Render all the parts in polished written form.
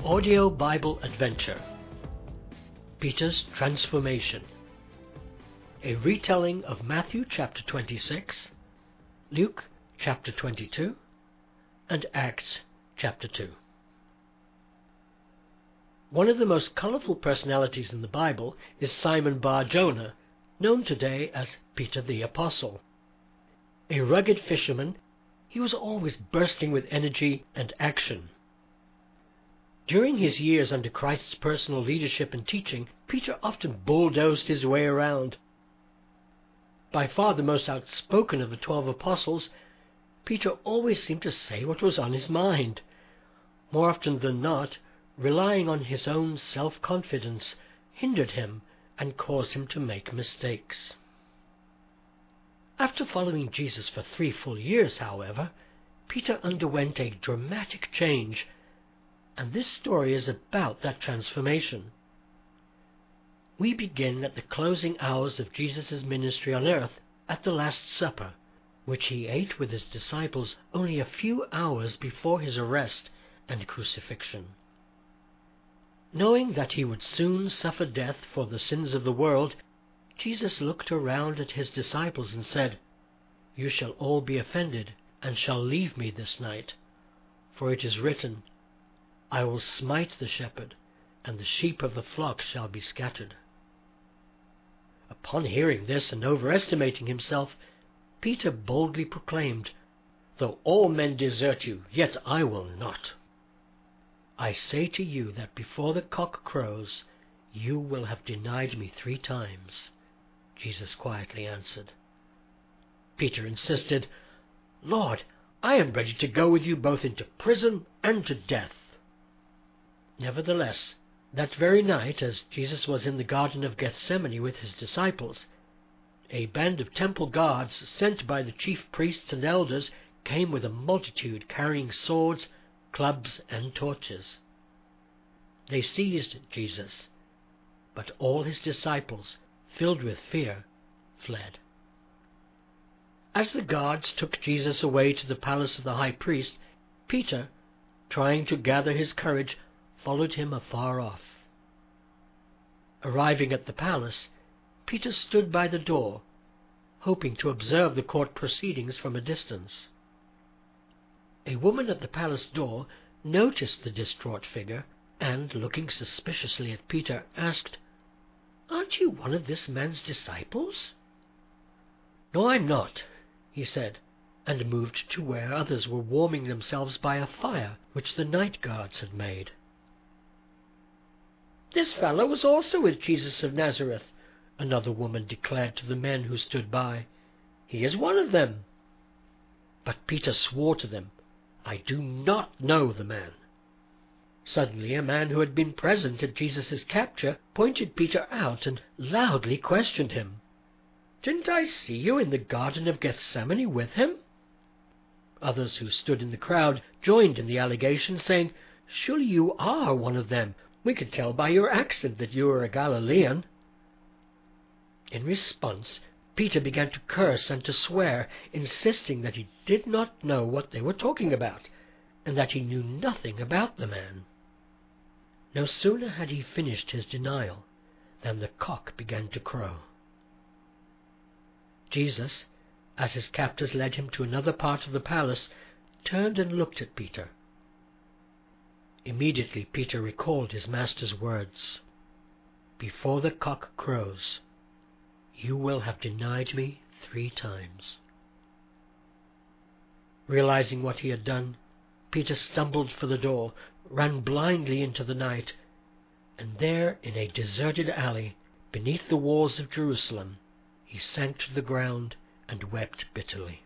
Audio Bible Adventure, Peter's Transformation, a retelling of Matthew chapter 26, Luke chapter 22, and Acts chapter 2. One of the most colorful personalities in the Bible is Simon Bar-Jonah, known today as Peter the Apostle. A rugged fisherman, he was always bursting with energy and action. During his years under Christ's personal leadership and teaching, Peter often bulldozed his way around. By far the most outspoken of the 12 apostles, Peter always seemed to say what was on his mind. More often than not, relying on his own self-confidence hindered him and caused him to make mistakes. After following Jesus for 3 full years, however, Peter underwent a dramatic change, and this story is about that transformation. We begin at the closing hours of Jesus' ministry on earth at the Last Supper, which he ate with his disciples only a few hours before his arrest and crucifixion. Knowing that he would soon suffer death for the sins of the world, Jesus looked around at his disciples and said, "You shall all be offended, and shall leave me this night. For it is written, I will smite the shepherd, and the sheep of the flock shall be scattered." Upon hearing this and overestimating himself, Peter boldly proclaimed, "Though all men desert you, yet I will not. I say to you that before the cock crows, you will have denied me 3 times. Jesus quietly answered. Peter insisted, "Lord, I am ready to go with you both into prison and to death." Nevertheless, that very night, as Jesus was in the Garden of Gethsemane with his disciples, a band of temple guards sent by the chief priests and elders came with a multitude carrying swords, clubs, and torches. They seized Jesus, but all his disciples, filled with fear, fled. As the guards took Jesus away to the palace of the high priest, Peter, trying to gather his courage, followed him afar off. Arriving at the palace, Peter stood by the door, hoping to observe the court proceedings from a distance. A woman at the palace door noticed the distraught figure and, looking suspiciously at Peter, asked, "Aren't you one of this man's disciples?" "No, I'm not," he said, and moved to where others were warming themselves by a fire which the night guards had made. "This fellow was also with Jesus of Nazareth," another woman declared to the men who stood by. "He is one of them." But Peter swore to them, "I do not know the man." Suddenly a man who had been present at Jesus' capture pointed Peter out and loudly questioned him. "Didn't I see you in the Garden of Gethsemane with him?" Others who stood in the crowd joined in the allegation, saying, "Surely you are one of them. We could tell by your accent that you are a Galilean." In response, Peter began to curse and to swear, insisting that he did not know what they were talking about, and that he knew nothing about the man. No sooner had he finished his denial than the cock began to crow. Jesus, as his captors led him to another part of the palace, turned and looked at Peter. Immediately Peter recalled his master's words, "Before the cock crows, you will have denied me 3 times." Realizing what he had done, Peter stumbled for the door, ran blindly into the night, and there, in a deserted alley, beneath the walls of Jerusalem, he sank to the ground and wept bitterly.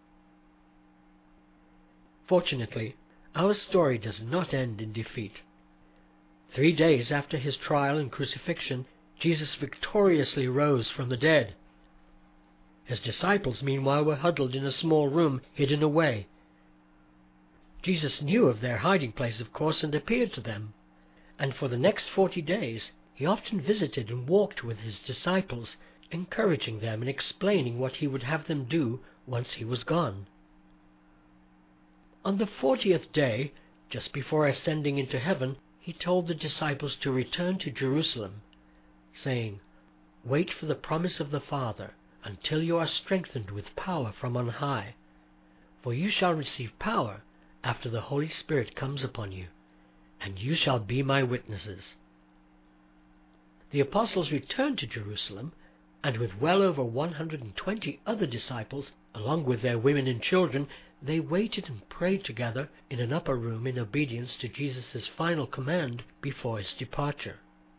Fortunately, our story does not end in defeat. 3 days after his trial and crucifixion, Jesus victoriously rose from the dead. His disciples, meanwhile, were huddled in a small room, hidden away. Jesus knew of their hiding place, of course, and appeared to them, and for the next 40 days he often visited and walked with his disciples, encouraging them and explaining what he would have them do once he was gone. On the 40th day, just before ascending into heaven, he told the disciples to return to Jerusalem, saying, "Wait for the promise of the Father until you are strengthened with power from on high. For you shall receive power after the Holy Spirit comes upon you, and you shall be my witnesses." The apostles returned to Jerusalem, and with well over 120 other disciples, along with their women and children, they waited and prayed together in an upper room in obedience to Jesus' final command before his departure.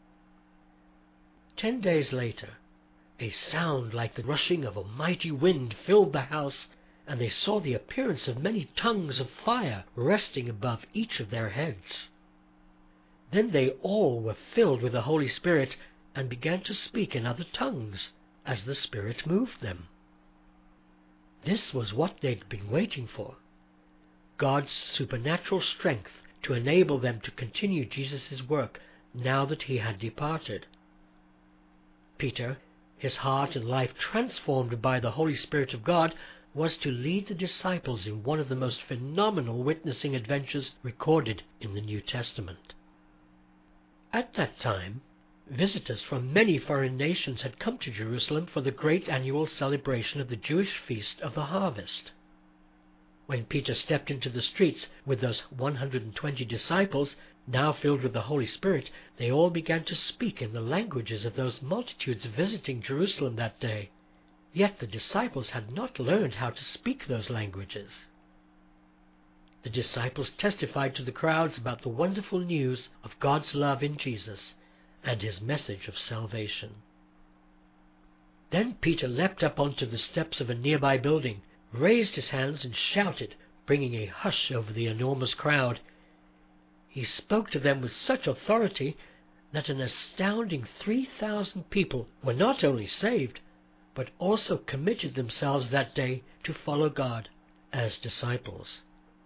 10 days later, a sound like the rushing of a mighty wind filled the house, and they saw the appearance of many tongues of fire resting above each of their heads. Then they all were filled with the Holy Spirit and began to speak in other tongues as the Spirit moved them. This was what they'd been waiting for: God's supernatural strength to enable them to continue Jesus' work now that he had departed. Peter, his heart and life transformed by the Holy Spirit of God, was to lead the disciples in one of the most phenomenal witnessing adventures recorded in the New Testament. At that time, visitors from many foreign nations had come to Jerusalem for the great annual celebration of the Jewish feast of the harvest. When Peter stepped into the streets with those 120 disciples, now filled with the Holy Spirit, they all began to speak in the languages of those multitudes visiting Jerusalem that day. Yet the disciples had not learned how to speak those languages. The disciples testified to the crowds about the wonderful news of God's love in Jesus and his message of salvation. Then Peter leapt up onto the steps of a nearby building, raised his hands and shouted, bringing a hush over the enormous crowd. He spoke to them with such authority that an astounding 3,000 people were not only saved, but also committed themselves that day to follow God as disciples.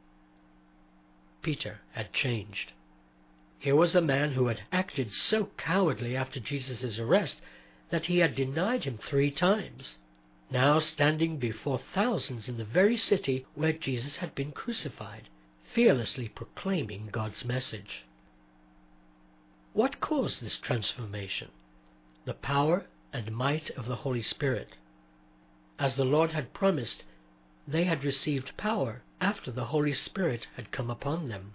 Peter had changed. Here was a man who had acted so cowardly after Jesus' arrest that he had denied him 3 times, now standing before thousands in the very city where Jesus had been crucified, fearlessly proclaiming God's message. What caused this transformation? The power and might of the Holy Spirit. As the Lord had promised, they had received power after the Holy Spirit had come upon them.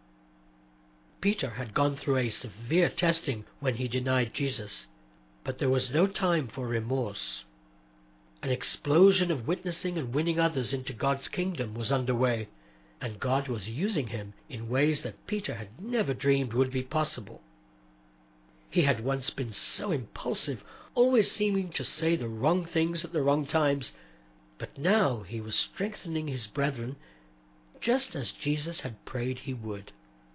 Peter had gone through a severe testing when he denied Jesus, but there was no time for remorse. An explosion of witnessing and winning others into God's kingdom was underway, and God was using him in ways that Peter had never dreamed would be possible. He had once been so impulsive, always seeming to say the wrong things at the wrong times, but now he was strengthening his brethren just as Jesus had prayed he would.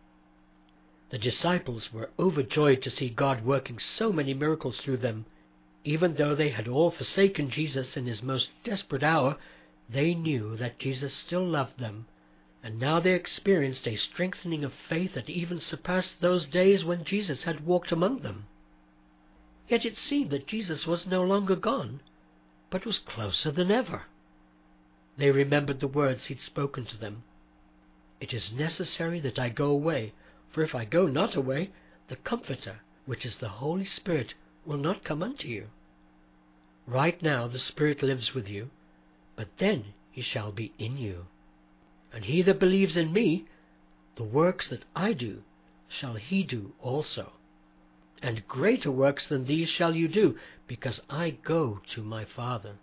The disciples were overjoyed to see God working so many miracles through them. Even though they had all forsaken Jesus in his most desperate hour, they knew that Jesus still loved them, and now they experienced a strengthening of faith that even surpassed those days when Jesus had walked among them. Yet it seemed that Jesus was no longer gone, but was closer than ever. They remembered the words he'd spoken to them. "It is necessary that I go away, for if I go not away, the Comforter, which is the Holy Spirit, will not come unto you. Right now the Spirit lives with you, but then he shall be in you. And he that believes in me, the works that I do, shall he do also. And greater works than these shall you do, because I go to my Father."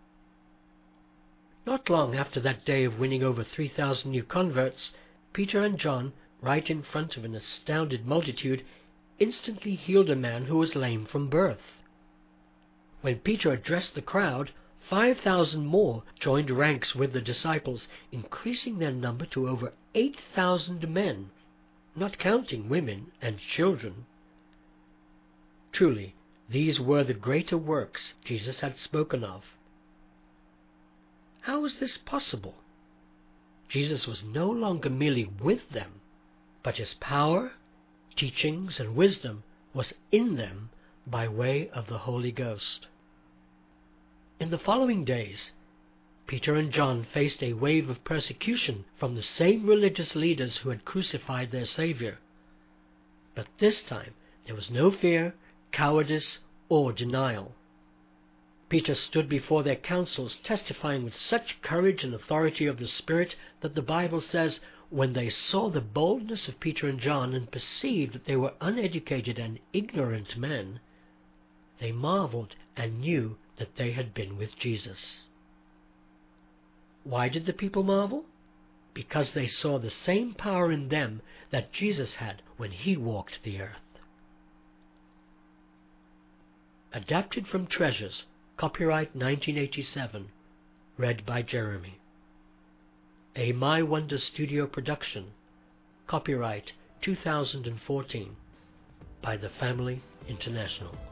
Not long after that day of winning over 3,000 new converts, Peter and John, right in front of an astounded multitude, instantly healed a man who was lame from birth. When Peter addressed the crowd, 5,000 more joined ranks with the disciples, increasing their number to over 8,000 men, not counting women and children. Truly, these were the greater works Jesus had spoken of. How was this possible? Jesus was no longer merely with them, but his power, teachings, and wisdom was in them by way of the Holy Ghost. In the following days, Peter and John faced a wave of persecution from the same religious leaders who had crucified their Savior. But this time there was no fear, cowardice, or denial. Peter stood before their councils, testifying with such courage and authority of the Spirit that the Bible says, when they saw the boldness of Peter and John and perceived that they were uneducated and ignorant men, they marveled and knew that they had been with Jesus. Why did the people marvel? Because they saw the same power in them that Jesus had when he walked the earth. Adapted from Treasures, copyright 1987, read by Jeremy. A My Wonder Studio production, copyright 2014, by The Family International.